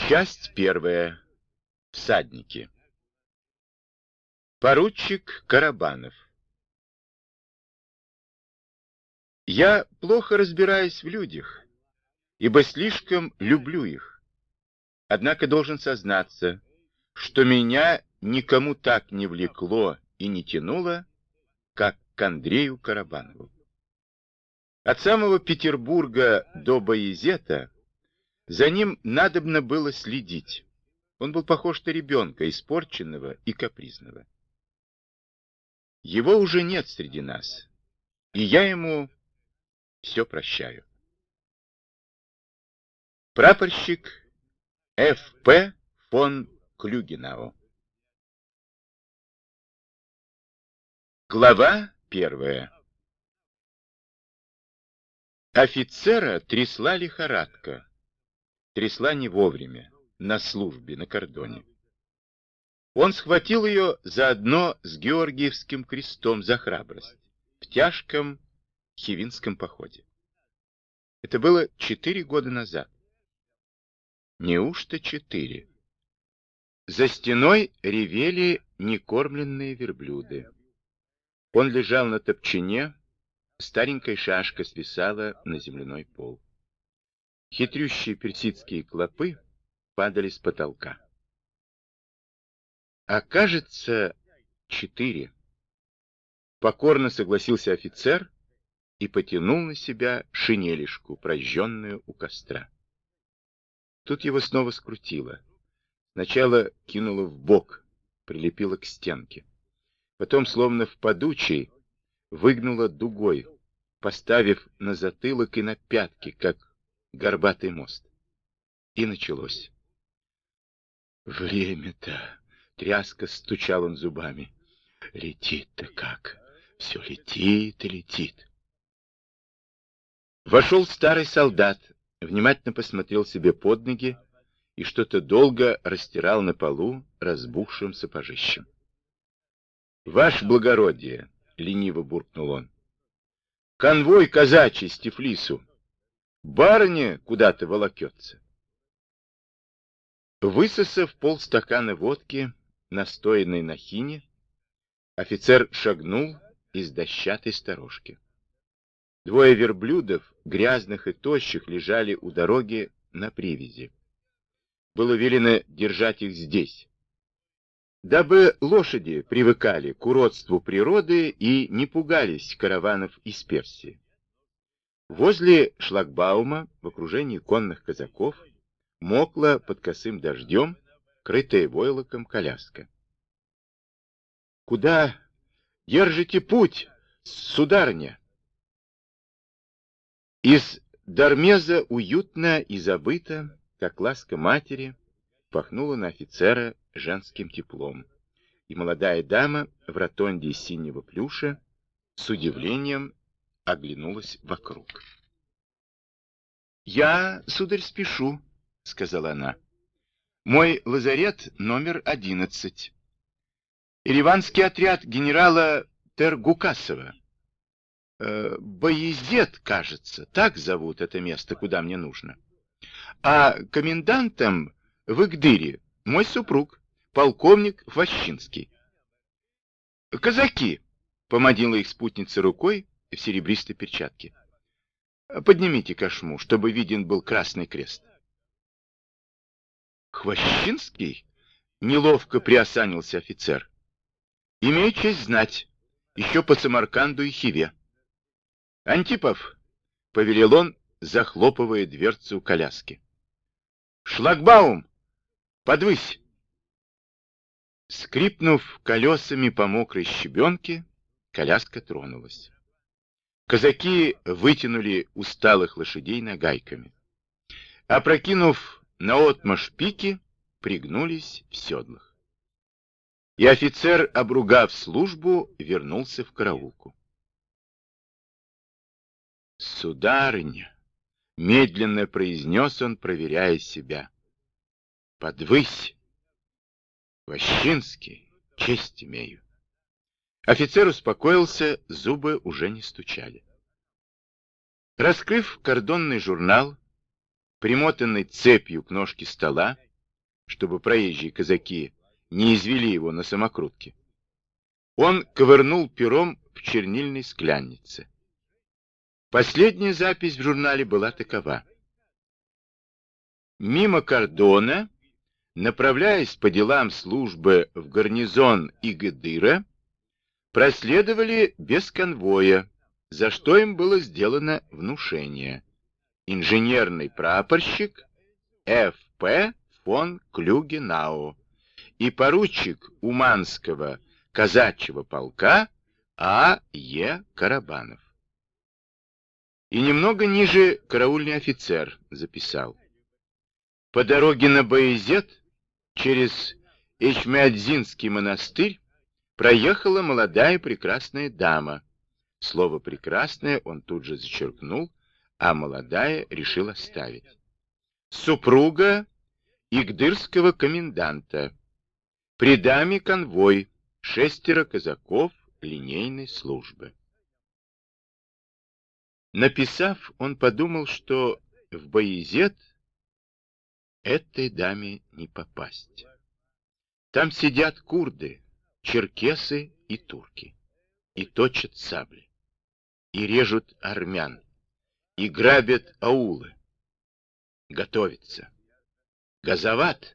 Часть первая. Всадники. Поручик Карабанов. Я плохо разбираюсь в людях, ибо слишком люблю их. Однако должен сознаться, что меня никому так не влекло и не тянуло, как к Андрею Карабанову. От самого Петербурга до Баязета за ним надобно было следить. Он был похож на ребенка, испорченного и капризного. Его уже нет среди нас, и я ему все прощаю. Прапорщик Ф.П. фон Клюгенау. Глава первая. Офицера трясла лихорадка. Трясла не вовремя, на службе, на кордоне. Он схватил ее заодно с Георгиевским крестом за храбрость в тяжком Хивинском походе. Это было 4 года назад. Неужто 4? За стеной ревели некормленные верблюды. Он лежал на топчине, старенькая шашка свисала на земляной пол. Хитрющие персидские клопы падали с потолка. А кажется, 4. Покорно согласился офицер и потянул на себя шинелишку, прожженную у костра. Тут его снова скрутило. Сначала кинуло в бок, прилепило к стенке. Потом, словно в подучей, выгнуло дугой, поставив на затылок и на пятки, как горбатый мост. И началось. Время-то, тряска, стучал он зубами. Летит-то как, все летит и летит. Вошел старый солдат, внимательно посмотрел себе под ноги и что-то долго растирал на полу разбухшим сапожищем. «Ваше благородие!» — лениво буркнул он. «Конвой казачий с Тифлису. Барыня куда-то волокется». Высосав полстакана водки, настоянной на хине, офицер шагнул из дощатой сторожки. 2 верблюдов, грязных и тощих, лежали у дороги на привязи. Было велено держать их здесь, дабы лошади привыкали к уродству природы и не пугались караванов из Персии. Возле шлагбаума, в окружении конных казаков, мокла под косым дождем, крытая войлоком коляска. «Куда держите путь, сударыня?» Из Дармеза уютно и забыто, как ласка матери, пахнуло на офицера женским теплом, и молодая дама в ротонде из синего плюша с удивлением оглянулась вокруг. «Я, сударь, спешу», — сказала она. «Мой лазарет номер 11. Ереванский отряд генерала Тергукасова. Баязет, кажется, так зовут это место, куда мне нужно. А комендантом в Игдыре мой супруг, полковник Ващинский. Казаки, — поманила их спутница рукой в серебристой перчатке. Поднимите кошму, чтобы виден был красный крест. Хвощинский? Неловко приосанился офицер. Имею честь знать, еще по Самарканду и Хиве. Антипов, — повелел он, захлопывая дверцу коляски. Шлагбаум! Подвысь! Скрипнув колесами по мокрой щебенке, коляска тронулась. Казаки вытянули усталых лошадей нагайками. Опрокинув наотмашь пики, пригнулись в седлах. И офицер, обругав службу, вернулся в караулку. «Сударыня!» — медленно произнес он, проверяя себя. «Подвысь! Ващинский, честь имею!» Офицер успокоился, зубы уже не стучали. Раскрыв кордонный журнал, примотанный цепью к ножке стола, чтобы проезжие казаки не извели его на самокрутке. Он ковырнул пером в чернильной склянице. Последняя запись в журнале была такова. Мимо кордона, направляясь по делам службы в гарнизон Игадыра, проследовали без конвоя, за что им было внушение. Инженерный прапорщик Ф.П. фон Клюгенау и поручик Уманского казачьего полка А.Е. Карабанов. И немного ниже караульный офицер записал. По дороге на Баязет через Эчмиадзинский монастырь проехала молодая прекрасная дама. Слово «прекрасная» он тут же зачеркнул, а молодая решил оставить. Супруга игдырского коменданта. При даме конвой, 6 казаков линейной службы. Написав, он подумал, что в Баязет этой даме не попасть. Там сидят курды, черкесы и турки, и точат сабли, и режут армян, и грабят аулы. Готовится. Газоват.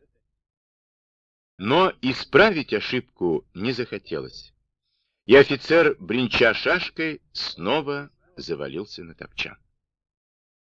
Но исправить ошибку не захотелось, и офицер, бренча шашкой, снова завалился на топчан.